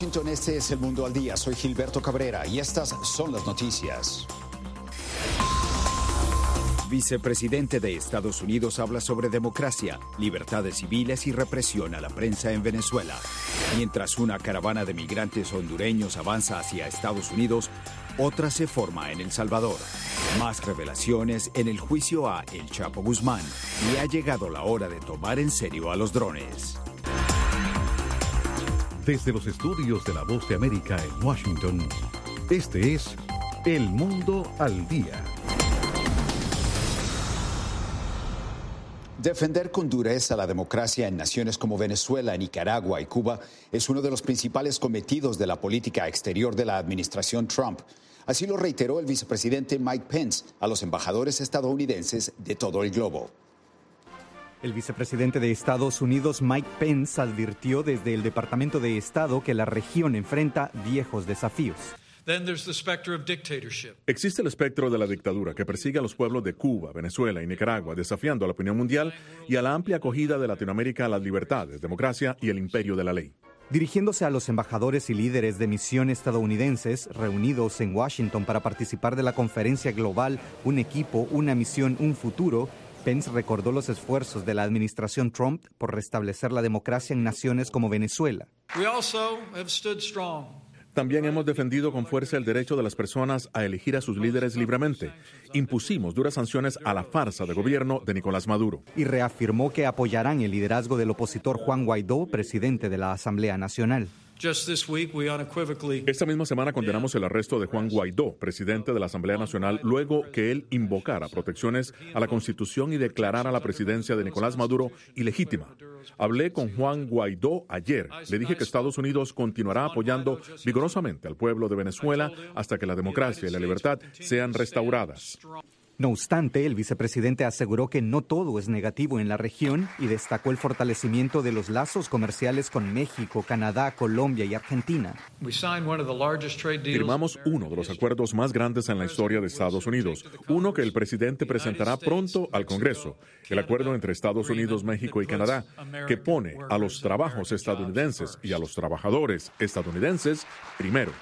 Este es El Mundo al Día. Soy Gilberto Cabrera y estas son las noticias. Vicepresidente de Estados Unidos habla sobre democracia, libertades civiles y represión a la prensa en Venezuela. Mientras una caravana de migrantes hondureños avanza hacia Estados Unidos, otra se forma en El Salvador. Más revelaciones en el juicio a El Chapo Guzmán. Y ha llegado la hora de tomar en serio a los drones. Desde los estudios de La Voz de América en Washington, este es El Mundo al Día. Defender con dureza la democracia en naciones como Venezuela, Nicaragua y Cuba es uno de los principales cometidos de la política exterior de la administración Trump. Así lo reiteró el vicepresidente Mike Pence a los embajadores estadounidenses de todo el globo. El vicepresidente de Estados Unidos, Mike Pence, advirtió desde el Departamento de Estado que la región enfrenta viejos desafíos. Existe el espectro de la dictadura que persigue a los pueblos de Cuba, Venezuela y Nicaragua, desafiando a la opinión mundial y a la amplia acogida de Latinoamérica a las libertades, democracia y el imperio de la ley. Dirigiéndose a los embajadores y líderes de misión estadounidenses reunidos en Washington para participar de la conferencia global Un equipo, una misión, un futuro, Pence recordó los esfuerzos de la administración Trump por restablecer la democracia en naciones como Venezuela. También hemos defendido con fuerza el derecho de las personas a elegir a sus líderes libremente. Impusimos duras sanciones a la farsa de gobierno de Nicolás Maduro. Y reafirmó que apoyarán el liderazgo del opositor Juan Guaidó, presidente de la Asamblea Nacional. Esta misma semana condenamos el arresto de Juan Guaidó, presidente de la Asamblea Nacional, luego que él invocara protecciones a la Constitución y declarara la presidencia de Nicolás Maduro ilegítima. Hablé con Juan Guaidó ayer. Le dije que Estados Unidos continuará apoyando vigorosamente al pueblo de Venezuela hasta que la democracia y la libertad sean restauradas. No obstante, el vicepresidente aseguró que no todo es negativo en la región y destacó el fortalecimiento de los lazos comerciales con México, Canadá, Colombia y Argentina. Firmamos uno de los acuerdos más grandes en la historia de Estados Unidos, uno que el presidente presentará pronto al Congreso, el acuerdo entre Estados Unidos, México y Canadá, que pone a los trabajos estadounidenses y a los trabajadores estadounidenses primero.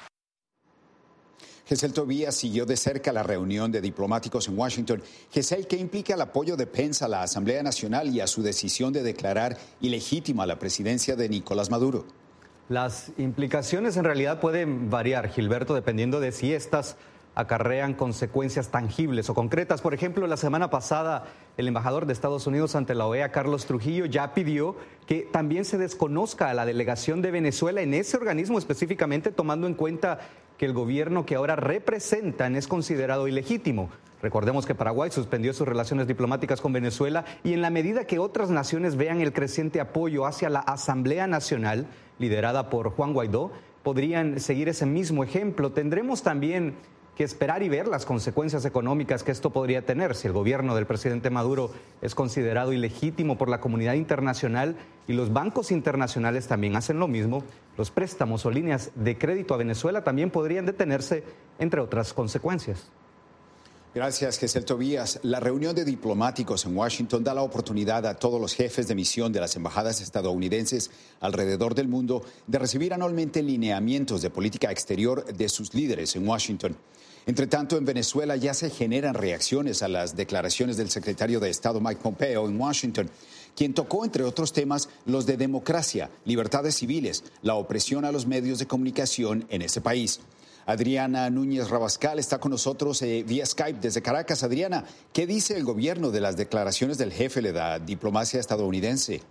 Gesell Tobías siguió de cerca la reunión de diplomáticos en Washington. Gesell, ¿qué implica el apoyo de Pence a la Asamblea Nacional y a su decisión de declarar ilegítima la presidencia de Nicolás Maduro? Las implicaciones en realidad pueden variar, Gilberto, dependiendo de si estas acarrean consecuencias tangibles o concretas. Por ejemplo, la semana pasada, el embajador de Estados Unidos ante la OEA, Carlos Trujillo, ya pidió que también se desconozca a la delegación de Venezuela en ese organismo específicamente, tomando en cuenta que el gobierno que ahora representan es considerado ilegítimo. Recordemos que Paraguay suspendió sus relaciones diplomáticas con Venezuela y en la medida que otras naciones vean el creciente apoyo hacia la Asamblea Nacional, liderada por Juan Guaidó, podrían seguir ese mismo ejemplo. Tendremos también que esperar y ver las consecuencias económicas que esto podría tener si el gobierno del presidente Maduro es considerado ilegítimo por la comunidad internacional y los bancos internacionales también hacen lo mismo. Los préstamos o líneas de crédito a Venezuela también podrían detenerse, entre otras consecuencias. Gracias, Gesell Tobías. La reunión de diplomáticos en Washington da la oportunidad a todos los jefes de misión de las embajadas estadounidenses alrededor del mundo de recibir anualmente lineamientos de política exterior de sus líderes en Washington. Entre tanto, en Venezuela ya se generan reacciones a las declaraciones del secretario de Estado Mike Pompeo en Washington, quien tocó, entre otros temas, los de democracia, libertades civiles, la opresión a los medios de comunicación en ese país. Adriana Núñez Rabascal está con nosotros vía Skype desde Caracas. Adriana, ¿qué dice el gobierno de las declaraciones del jefe de la diplomacia estadounidense?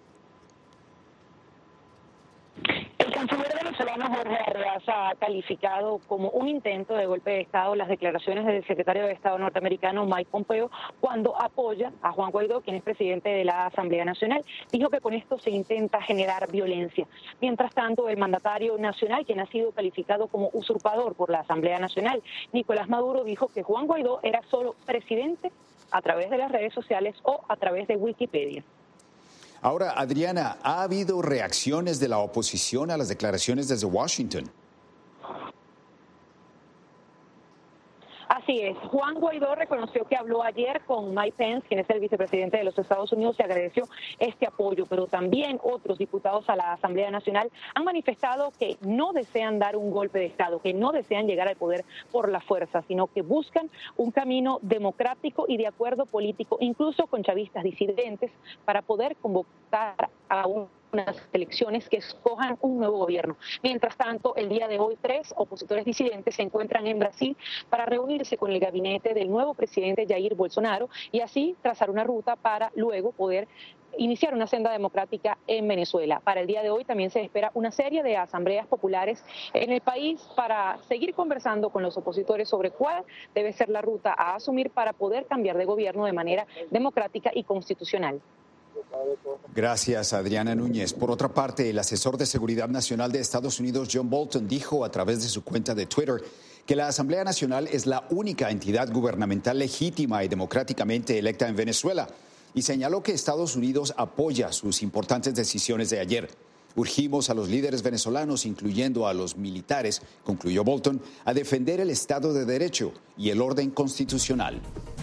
El canciller venezolano Jorge Arreaza ha calificado como un intento de golpe de Estado las declaraciones del secretario de Estado norteamericano Mike Pompeo cuando apoya a Juan Guaidó, quien es presidente de la Asamblea Nacional. Dijo que con esto se intenta generar violencia. Mientras tanto, el mandatario nacional, quien ha sido calificado como usurpador por la Asamblea Nacional, Nicolás Maduro, dijo que Juan Guaidó era solo presidente a través de las redes sociales o a través de Wikipedia. Ahora, Adriana, ¿ha habido reacciones de la oposición a las declaraciones desde Washington? Así Así es. Juan Guaidó reconoció que habló ayer con Mike Pence, quien es el vicepresidente de los Estados Unidos, y agradeció este apoyo, pero también otros diputados a la Asamblea Nacional han manifestado que no desean dar un golpe de Estado, que no desean llegar al poder por la fuerza, sino que buscan un camino democrático y de acuerdo político, incluso con chavistas disidentes, para poder convocar a unas elecciones que escojan un nuevo gobierno. Mientras tanto, el día de hoy, 3 opositores disidentes se encuentran en Brasil para reunirse con el gabinete del nuevo presidente Jair Bolsonaro y así trazar una ruta para luego poder iniciar una senda democrática en Venezuela. Para el día de hoy también se espera una serie de asambleas populares en el país para seguir conversando con los opositores sobre cuál debe ser la ruta a asumir para poder cambiar de gobierno de manera democrática y constitucional. Gracias, Adriana Núñez. Por otra parte, el asesor de Seguridad Nacional de Estados Unidos, John Bolton, dijo a través de su cuenta de Twitter que la Asamblea Nacional es la única entidad gubernamental legítima y democráticamente electa en Venezuela y señaló que Estados Unidos apoya sus importantes decisiones de ayer. Urgimos a los líderes venezolanos, incluyendo a los militares, concluyó Bolton, a defender el Estado de Derecho y el orden constitucional.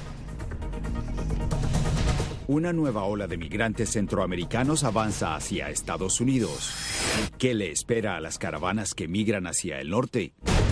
Una nueva ola de migrantes centroamericanos avanza hacia Estados Unidos. ¿Qué le espera a las caravanas que migran hacia el norte?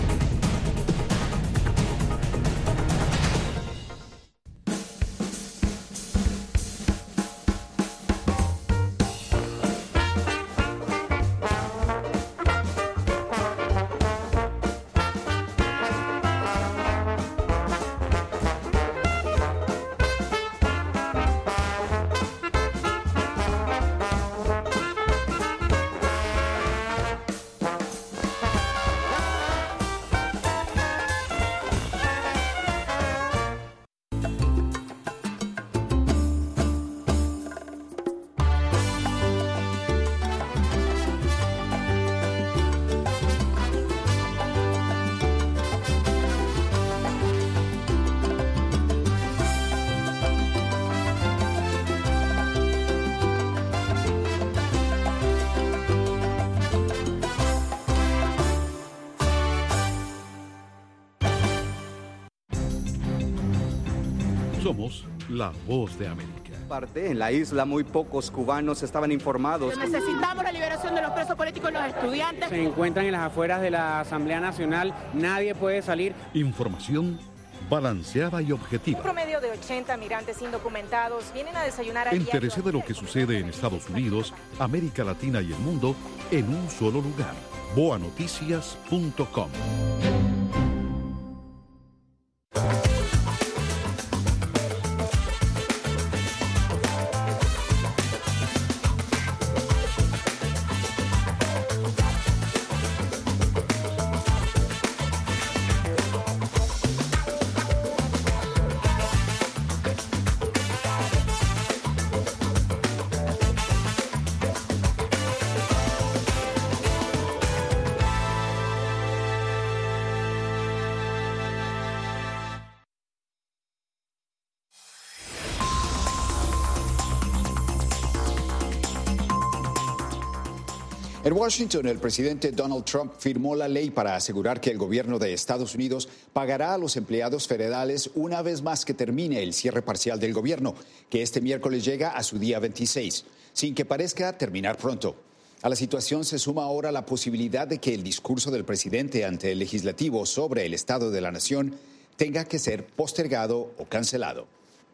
Somos la voz de América. En la isla muy pocos cubanos estaban informados. Necesitamos la liberación de los presos políticos y los estudiantes. Se encuentran en las afueras de la Asamblea Nacional, nadie puede salir. Información balanceada y objetiva. Un promedio de 80 migrantes indocumentados vienen a desayunar a Entérese de lo que sucede en Estados Unidos, América Latina y el mundo en un solo lugar. boanoticias.com. En Washington, el presidente Donald Trump firmó la ley para asegurar que el gobierno de Estados Unidos pagará a los empleados federales una vez más que termine el cierre parcial del gobierno, que este miércoles llega a su día 26, sin que parezca terminar pronto. A la situación se suma ahora la posibilidad de que el discurso del presidente ante el legislativo sobre el estado de la nación tenga que ser postergado o cancelado.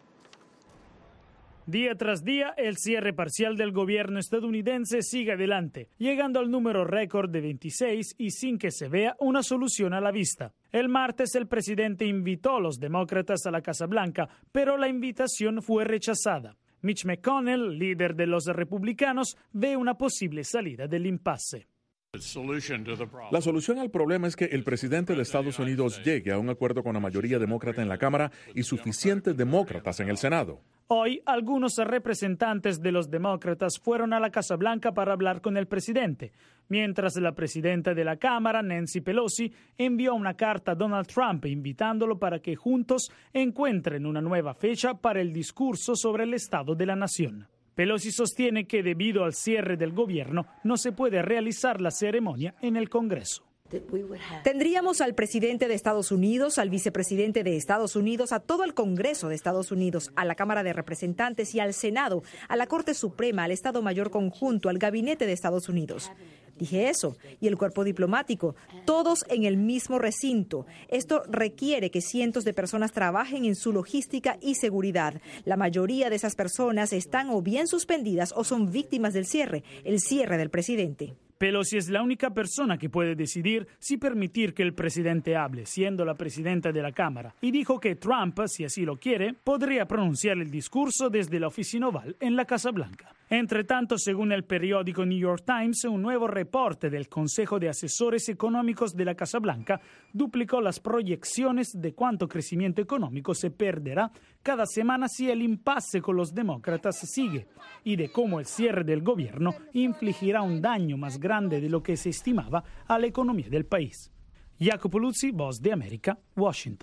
Día tras día, el cierre parcial del gobierno estadounidense sigue adelante, llegando al número récord de 26 y sin que se vea una solución a la vista. El martes el presidente invitó a los demócratas a la Casa Blanca, pero la invitación fue rechazada. Mitch McConnell, líder de los republicanos, ve una posible salida del impasse. La solución al problema es que el presidente de Estados Unidos llegue a un acuerdo con la mayoría demócrata en la Cámara y suficientes demócratas en el Senado. Hoy, algunos representantes de los demócratas fueron a la Casa Blanca para hablar con el presidente, mientras la presidenta de la Cámara, Nancy Pelosi, envió una carta a Donald Trump invitándolo para que juntos encuentren una nueva fecha para el discurso sobre el estado de la nación. Pelosi sostiene que debido al cierre del gobierno no se puede realizar la ceremonia en el Congreso. Tendríamos al presidente de Estados Unidos, al vicepresidente de Estados Unidos, a todo el Congreso de Estados Unidos, a la Cámara de Representantes y al Senado, a la Corte Suprema, al Estado Mayor Conjunto, al Gabinete de Estados Unidos. Dije eso, y el cuerpo diplomático, todos en el mismo recinto. Esto requiere que cientos de personas trabajen en su logística y seguridad. La mayoría de esas personas están o bien suspendidas o son víctimas del cierre, el cierre del presidente. Pelosi es la única persona que puede decidir si permitir que el presidente hable, siendo la presidenta de la Cámara, y dijo que Trump, si así lo quiere, podría pronunciar el discurso desde la oficina oval en la Casa Blanca. Entre tanto, según el periódico New York Times, un nuevo reporte del Consejo de Asesores Económicos de la Casa Blanca duplicó las proyecciones de cuánto crecimiento económico se perderá cada semana si el impasse con los demócratas sigue, y de cómo el cierre del gobierno infligirá un daño más grande de lo que se estimaba a la economía del país. Jacopo Luzzi, Voz de América, Washington.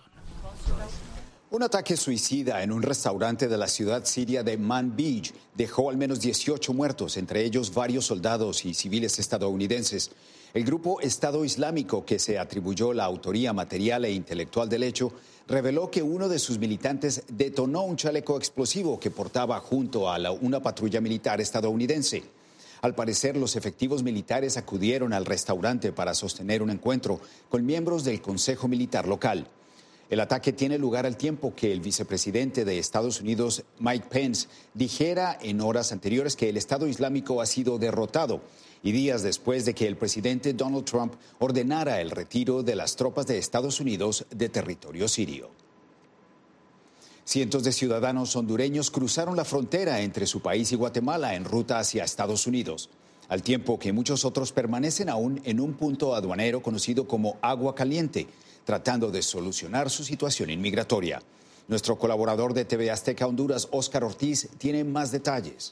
Un ataque suicida en un restaurante de la ciudad siria de Manbij dejó al menos 18 muertos, entre ellos varios soldados y civiles estadounidenses. El grupo Estado Islámico, que se atribuyó la autoría material e intelectual del hecho, reveló que uno de sus militantes detonó un chaleco explosivo que portaba junto a una patrulla militar estadounidense. Al parecer, los efectivos militares acudieron al restaurante para sostener un encuentro con miembros del Consejo Militar local. El ataque tiene lugar al tiempo que el vicepresidente de Estados Unidos, Mike Pence, dijera en horas anteriores que el Estado Islámico ha sido derrotado y días después de que el presidente Donald Trump ordenara el retiro de las tropas de Estados Unidos de territorio sirio. Cientos de ciudadanos hondureños cruzaron la frontera entre su país y Guatemala en ruta hacia Estados Unidos, al tiempo que muchos otros permanecen aún en un punto aduanero conocido como Agua Caliente, tratando de solucionar su situación inmigratoria. Nuestro colaborador de TV Azteca Honduras, Óscar Ortiz, tiene más detalles.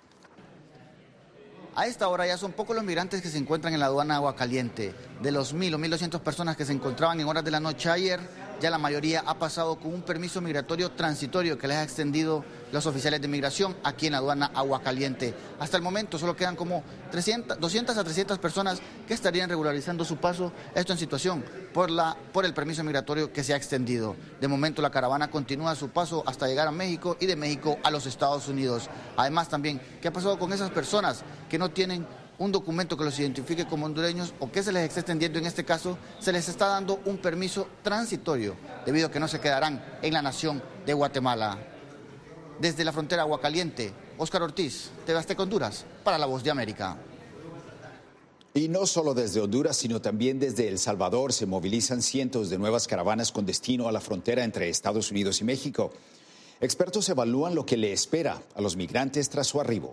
A esta hora ya son pocos los migrantes que se encuentran en la aduana Agua Caliente. De los 1.000 o 1.200 personas que se encontraban en horas de la noche ayer, ya la mayoría ha pasado con un permiso migratorio transitorio que les ha extendido los oficiales de migración aquí en la aduana Agua Caliente. Hasta el momento solo quedan como 200 a 300 personas que estarían regularizando su paso, esto en situación por el permiso migratorio que se ha extendido. De momento la caravana continúa su paso hasta llegar a México y de México a los Estados Unidos. Además también, ¿qué ha pasado con esas personas que no tienen un documento que los identifique como hondureños o que se les está extendiendo en este caso? Se les está dando un permiso transitorio debido a que no se quedarán en la nación de Guatemala. Desde la frontera Agua Caliente, Óscar Ortiz, TV Azteca Honduras, para La Voz de América. Y no solo desde Honduras, sino también desde El Salvador se movilizan cientos de nuevas caravanas con destino a la frontera entre Estados Unidos y México. Expertos evalúan lo que le espera a los migrantes tras su arribo.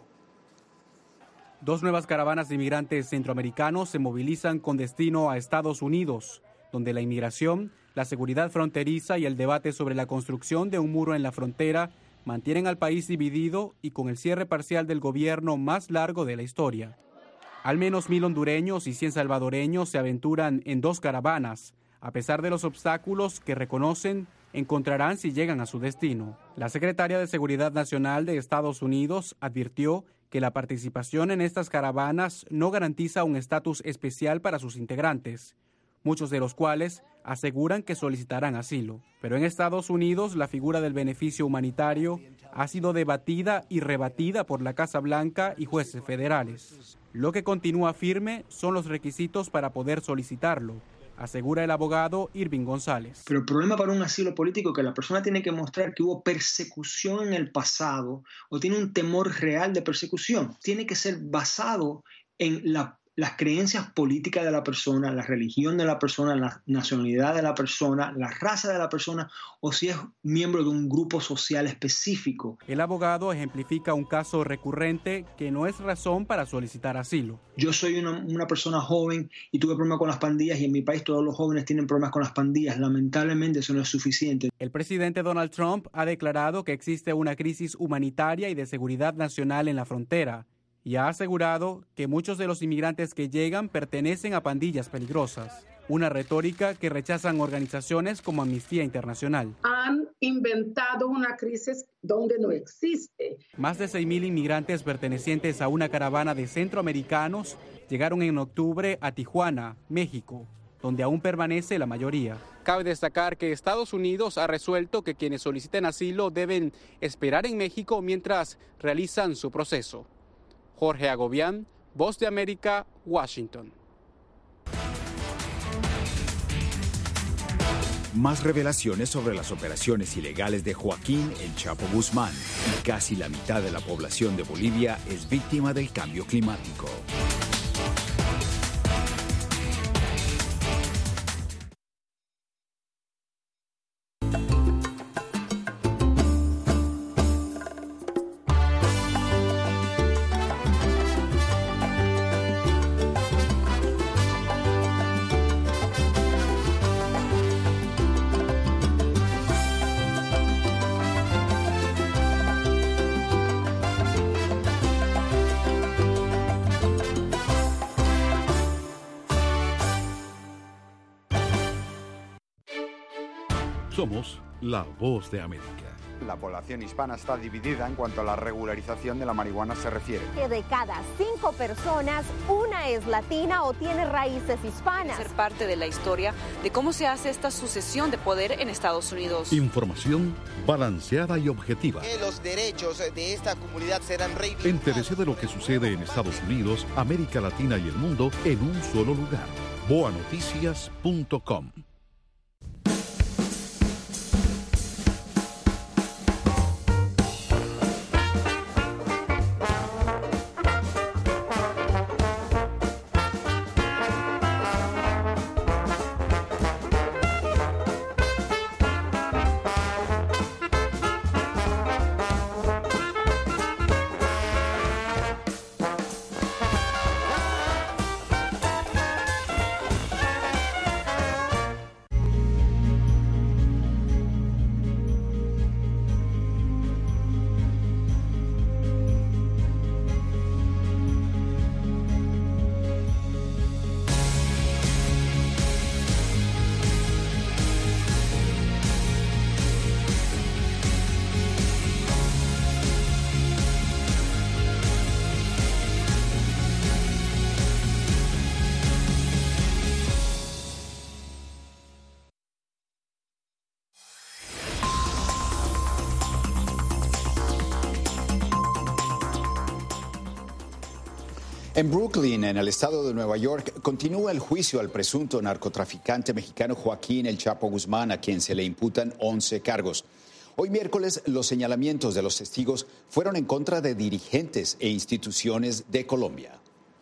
2 nuevas caravanas de inmigrantes centroamericanos se movilizan con destino a Estados Unidos, donde la inmigración, la seguridad fronteriza y el debate sobre la construcción de un muro en la frontera mantienen al país dividido y con el cierre parcial del gobierno más largo de la historia. Al menos 1.000 hondureños y 100 salvadoreños se aventuran en 2 caravanas, a pesar de los obstáculos que reconocen encontrarán si llegan a su destino. La secretaria de Seguridad Nacional de Estados Unidos advirtió que la participación en estas caravanas no garantiza un estatus especial para sus integrantes, muchos de los cuales aseguran que solicitarán asilo. Pero en Estados Unidos la figura del beneficio humanitario ha sido debatida y rebatida por la Casa Blanca y jueces federales. Lo que continúa firme son los requisitos para poder solicitarlo, asegura el abogado Irving González. Pero el problema para un asilo político es que la persona tiene que mostrar que hubo persecución en el pasado o tiene un temor real de persecución. Tiene que ser basado en las creencias políticas de la persona, la religión de la persona, la nacionalidad de la persona, la raza de la persona o si es miembro de un grupo social específico. El abogado ejemplifica un caso recurrente que no es razón para solicitar asilo. Yo soy una persona joven y tuve problemas con las pandillas y en mi país todos los jóvenes tienen problemas con las pandillas. Lamentablemente eso no es suficiente. El presidente Donald Trump ha declarado que existe una crisis humanitaria y de seguridad nacional en la frontera y ha asegurado que muchos de los inmigrantes que llegan pertenecen a pandillas peligrosas, una retórica que rechazan organizaciones como Amnistía Internacional. Han inventado una crisis donde no existe. Más de 6.000 inmigrantes pertenecientes a una caravana de centroamericanos llegaron en octubre a Tijuana, México. donde aún permanece la mayoría. Cabe destacar que Estados Unidos ha resuelto que quienes soliciten asilo deben esperar en México mientras realizan su proceso. Jorge Agobián, Voz de América, Washington. Más revelaciones sobre las operaciones ilegales de Joaquín El Chapo Guzmán. Y casi la mitad de la población de Bolivia es víctima del cambio climático. Somos la Voz de América. La población hispana está dividida en cuanto a la regularización de la marihuana se refiere. Que de cada 5 personas, una es latina o tiene raíces hispanas. Ser parte de la historia de cómo se hace esta sucesión de poder en Estados Unidos. Información balanceada y objetiva. Que los derechos de esta comunidad serán reivindicados. Entérese de lo que sucede en Estados Unidos, América Latina y el mundo en un solo lugar. boanoticias.com. En Brooklyn, en el estado de Nueva York, continúa el juicio al presunto narcotraficante mexicano Joaquín El Chapo Guzmán, a quien se le imputan 11 cargos. Hoy miércoles, los señalamientos de los testigos fueron en contra de dirigentes e instituciones de Colombia.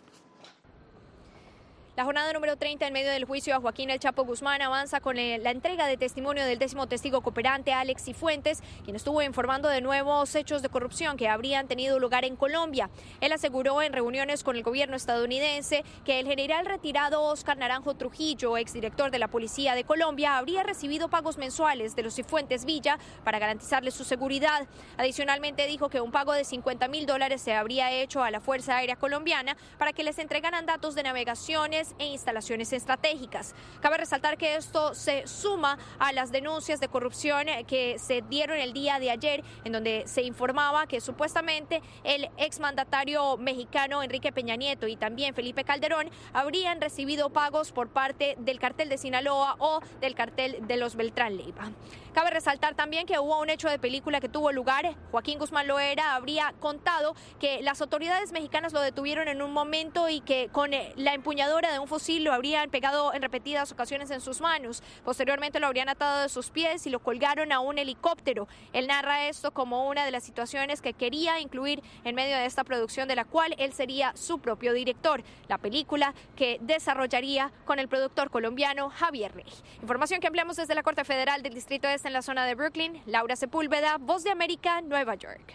La jornada número 30 en medio del juicio a Joaquín El Chapo Guzmán avanza con la entrega de testimonio del 10º testigo cooperante, Alex Cifuentes, quien estuvo informando de nuevos hechos de corrupción que habrían tenido lugar en Colombia. Él aseguró en reuniones con el gobierno estadounidense que el general retirado Oscar Naranjo Trujillo, exdirector de la Policía de Colombia, habría recibido pagos mensuales de los Cifuentes Villa para garantizarle su seguridad. Adicionalmente dijo que un pago de $50,000 se habría hecho a la Fuerza Aérea Colombiana para que les entregaran datos de navegaciones e instalaciones estratégicas. Cabe resaltar que esto se suma a las denuncias de corrupción que se dieron el día de ayer, en donde se informaba que supuestamente el exmandatario mexicano Enrique Peña Nieto y también Felipe Calderón habrían recibido pagos por parte del cartel de Sinaloa o del cartel de los Beltrán Leiva. Cabe resaltar también que hubo un hecho de película que tuvo lugar. Joaquín Guzmán Loera habría contado que las autoridades mexicanas lo detuvieron en un momento y que con la empuñadura de un fusil lo habrían pegado en repetidas ocasiones en sus manos. Posteriormente lo habrían atado de sus pies y lo colgaron a un helicóptero. Él narra esto como una de las situaciones que quería incluir en medio de esta producción, de la cual él sería su propio director. La película que desarrollaría con el productor colombiano Javier Rey. Información que ampliamos desde la Corte Federal del Distrito Este en la zona de Brooklyn. Laura Sepúlveda, Voz de América, Nueva York.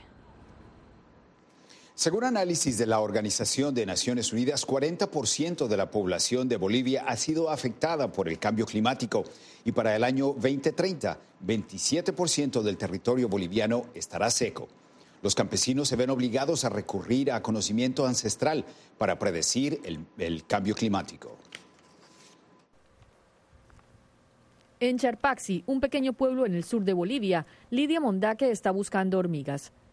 Según análisis de la Organización de Naciones Unidas, 40% de la población de Bolivia ha sido afectada por el cambio climático y para el año 2030, 27% del territorio boliviano estará seco. Los campesinos se ven obligados a recurrir a conocimiento ancestral para predecir el cambio climático. En Charpaxi, un pequeño pueblo en el sur de Bolivia, Lidia Mondaque está buscando hormigas.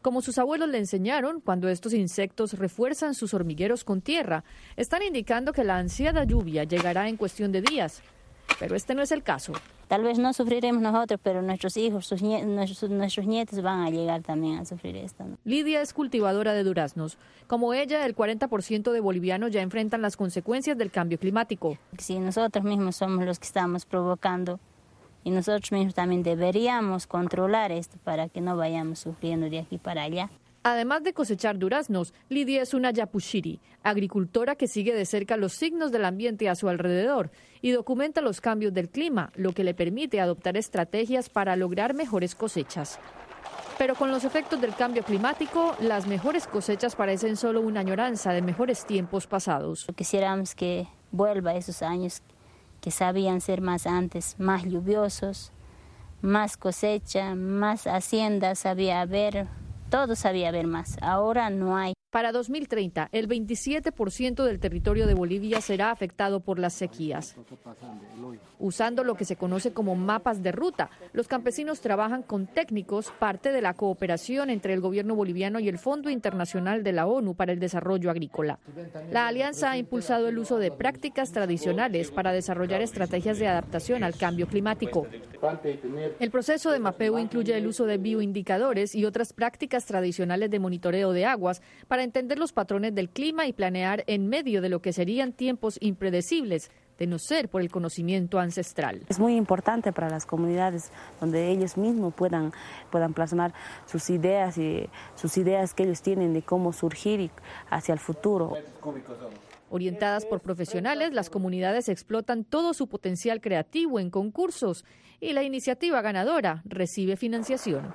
como sus abuelos le enseñaron cuando estos insectos refuerzan sus hormigueros con tierra. Están indicando que la ansiada lluvia llegará en cuestión de días, pero este no es el caso. Tal vez no sufriremos nosotros, pero nuestros hijos, nuestros nietos van a llegar también a sufrir esto, ¿no? Lidia es cultivadora de duraznos. Como ella, el 40% de bolivianos ya enfrentan las consecuencias del cambio climático. Si nosotros mismos somos los que estamos provocando, y nosotros mismos también deberíamos controlar esto para que no vayamos sufriendo de aquí para allá. Además de cosechar duraznos, Lidia es una yapushiri, agricultora que sigue de cerca los signos del ambiente a su alrededor y documenta los cambios del clima, lo que le permite adoptar estrategias para lograr mejores cosechas. Pero con los efectos del cambio climático, las mejores cosechas parecen solo una añoranza de mejores tiempos pasados. Quisiéramos que vuelva esos años que sabían ser más antes, más lluviosos, más cosecha, más haciendas sabía haber. Todo sabía haber más, ahora no hay. Para 2030, el 27% del territorio de Bolivia será afectado por las sequías. Usando lo que se conoce como mapas de ruta, los campesinos trabajan con técnicos, parte de la cooperación entre el gobierno boliviano y el Fondo Internacional de la ONU para el Desarrollo Agrícola. La alianza ha impulsado el uso de prácticas tradicionales para desarrollar estrategias de adaptación al cambio climático. El proceso de mapeo incluye el uso de bioindicadores y otras prácticas tradicionales de monitoreo de aguas para entender los patrones del clima y planear en medio de lo que serían tiempos impredecibles, de no ser por el conocimiento ancestral. Es muy importante para las comunidades donde ellos mismos puedan plasmar sus ideas que ellos tienen de cómo surgir hacia el futuro. Orientadas por profesionales, las comunidades explotan todo su potencial creativo en concursos y la iniciativa ganadora recibe financiación.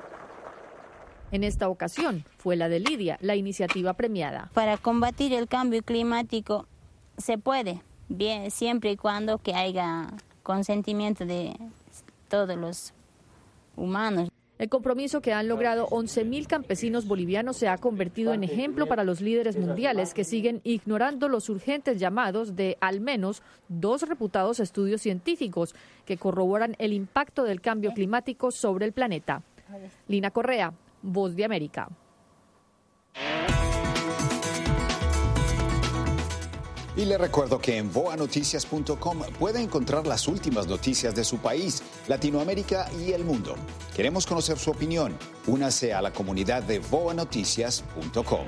En esta ocasión fue la de Lidia, la iniciativa premiada. Para combatir el cambio climático se puede, bien, siempre y cuando que haya consentimiento de todos los humanos. El compromiso que han logrado 11.000 campesinos bolivianos se ha convertido en ejemplo para los líderes mundiales que siguen ignorando los urgentes llamados de al menos 2 reputados estudios científicos que corroboran el impacto del cambio climático sobre el planeta. Lina Correa, Voz de América. Y le recuerdo que en voanoticias.com puede encontrar las últimas noticias de su país, Latinoamérica y el mundo. Queremos conocer su opinión. Únase a la comunidad de voanoticias.com.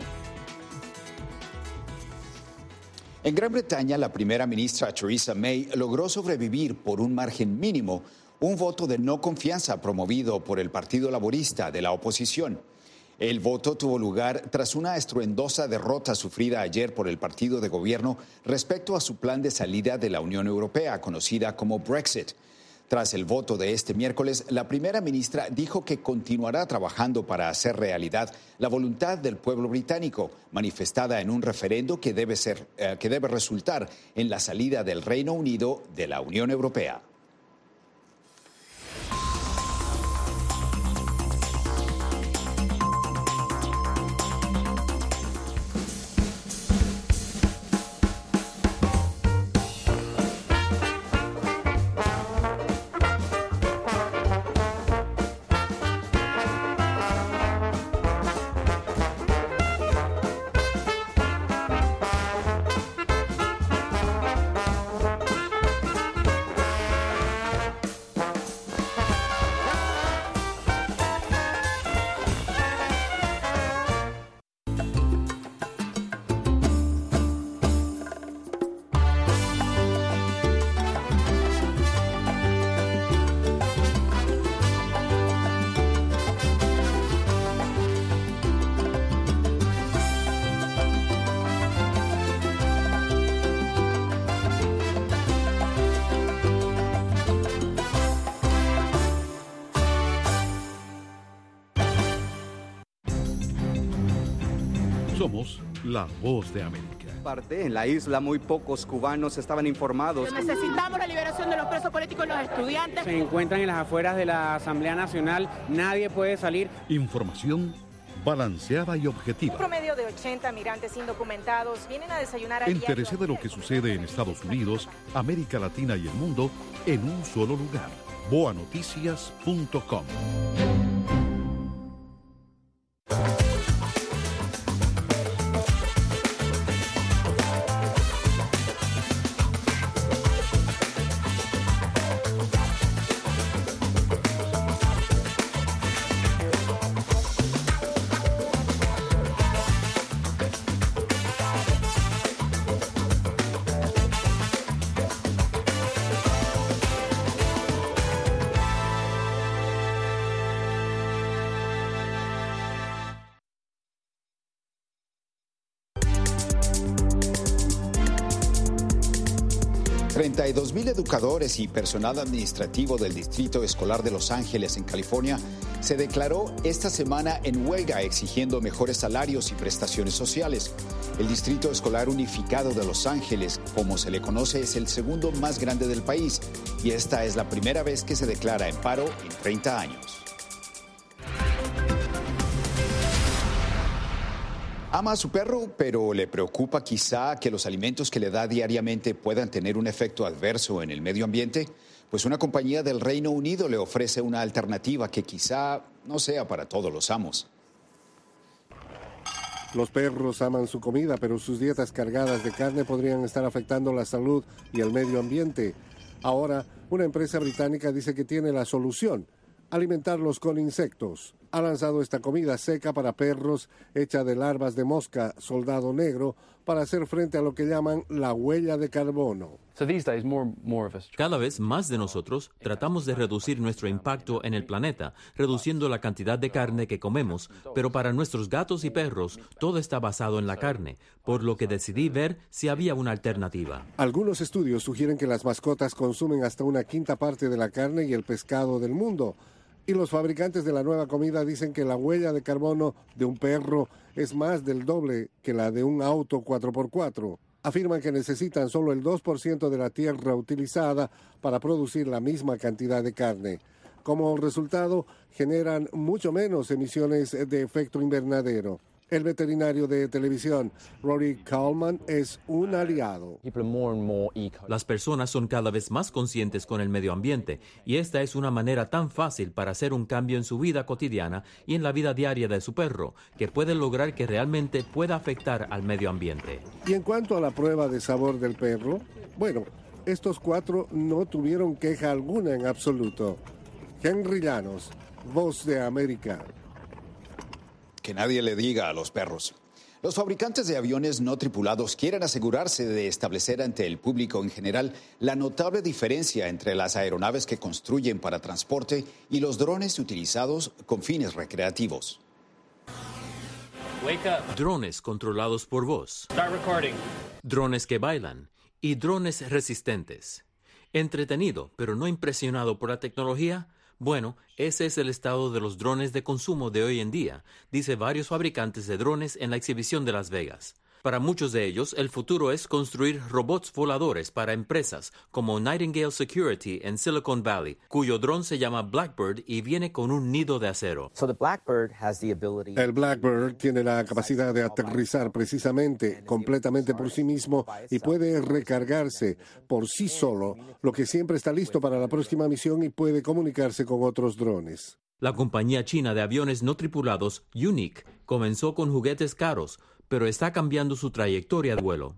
En Gran Bretaña, la primera ministra Theresa May logró sobrevivir por un margen mínimo un voto de no confianza promovido por el Partido Laborista de la oposición. El voto tuvo lugar tras una estruendosa derrota sufrida ayer por el partido de gobierno respecto a su plan de salida de la Unión Europea, conocida como Brexit. Tras el voto de este miércoles, la primera ministra dijo que continuará trabajando para hacer realidad la voluntad del pueblo británico, manifestada en un referendo que debe resultar en la salida del Reino Unido de la Unión Europea. Somos la Voz de América. En la isla muy pocos cubanos estaban informados. Necesitamos la liberación de los presos políticos y los estudiantes. Se encuentran en las afueras de la Asamblea Nacional, nadie puede salir. Información balanceada y objetiva. Un promedio de 80 migrantes indocumentados vienen a desayunar a Entérese de lo que sucede en Estados Unidos, América Latina y el mundo en un solo lugar. voanoticias.com. 42,000 educadores y personal administrativo del Distrito Escolar de Los Ángeles, en California, se declaró esta semana en huelga exigiendo mejores salarios y prestaciones sociales. El Distrito Escolar Unificado de Los Ángeles, como se le conoce, es el segundo más grande del país y esta es la primera vez que se declara en paro en 30 años. Ama a su perro, pero le preocupa quizá que los alimentos que le da diariamente puedan tener un efecto adverso en el medio ambiente. Pues una compañía del Reino Unido le ofrece una alternativa que quizá no sea para todos los amos. Los perros aman su comida, pero sus dietas cargadas de carne podrían estar afectando la salud y el medio ambiente. Ahora, una empresa británica dice que tiene la solución: alimentarlos con insectos. Ha lanzado esta comida seca para perros hecha de larvas de mosca soldado negro para hacer frente a lo que llaman la huella de carbono. Cada vez más de nosotros tratamos de reducir nuestro impacto en el planeta, reduciendo la cantidad de carne que comemos, pero para nuestros gatos y perros todo está basado en la carne, por lo que decidí ver si había una alternativa. Algunos estudios sugieren que las mascotas consumen hasta una quinta parte de la carne y el pescado del mundo. Y los fabricantes de la nueva comida dicen que la huella de carbono de un perro es más del doble que la de un auto 4x4. Afirman que necesitan solo el 2% de la tierra utilizada para producir la misma cantidad de carne. Como resultado, generan mucho menos emisiones de efecto invernadero. El veterinario de televisión, Rory Kahlman, es un aliado. Las personas son cada vez más conscientes con el medio ambiente y esta es una manera tan fácil para hacer un cambio en su vida cotidiana y en la vida diaria de su perro, que puede lograr que realmente pueda afectar al medio ambiente. Y en cuanto a la prueba de sabor del perro, bueno, estos 4 no tuvieron queja alguna en absoluto. Henry Llanos, Voz de América. Que nadie le diga a los perros. Los fabricantes de aviones no tripulados quieren asegurarse de establecer ante el público en general la notable diferencia entre las aeronaves que construyen para transporte y los drones utilizados con fines recreativos. Drones controlados por voz. Drones que bailan y drones resistentes. Entretenido, pero no impresionado por la tecnología. Bueno, ese es el estado de los drones de consumo de hoy en día, dice varios fabricantes de drones en la exhibición de Las Vegas. Para muchos de ellos, el futuro es construir robots voladores para empresas como Nightingale Security en Silicon Valley, cuyo dron se llama Blackbird y viene con un nido de acero. El Blackbird tiene la capacidad de aterrizar precisamente, completamente por sí mismo y puede recargarse por sí solo, lo que siempre está listo para la próxima misión y puede comunicarse con otros drones. La compañía china de aviones no tripulados, Unique, comenzó con juguetes caros, pero está cambiando su trayectoria de vuelo.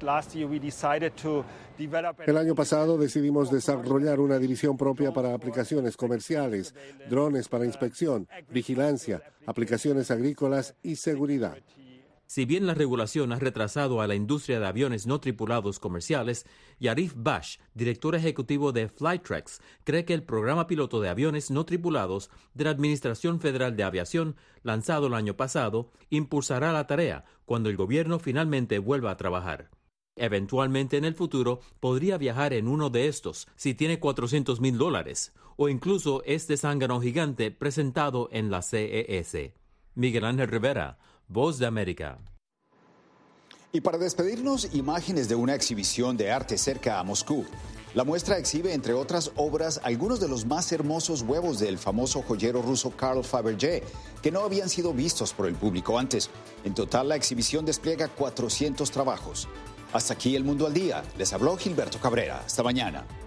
El año pasado decidimos desarrollar una división propia para aplicaciones comerciales, drones para inspección, vigilancia, aplicaciones agrícolas y seguridad. Si bien la regulación ha retrasado a la industria de aviones no tripulados comerciales, Yarif Bash, director ejecutivo de Flytrex, cree que el programa piloto de aviones no tripulados de la Administración Federal de Aviación, lanzado el año pasado, impulsará la tarea cuando el gobierno finalmente vuelva a trabajar. Eventualmente en el futuro podría viajar en uno de estos si tiene $400,000 o incluso este zángano gigante presentado en la CES. Miguel Ángel Rivera, Voz de América. Y para despedirnos, imágenes de una exhibición de arte cerca a Moscú. La muestra exhibe, entre otras obras, algunos de los más hermosos huevos del famoso joyero ruso Carl Fabergé, que no habían sido vistos por el público antes. En total, la exhibición despliega 400 trabajos. Hasta aquí El Mundo al Día. Les habló Gilberto Cabrera. Hasta mañana.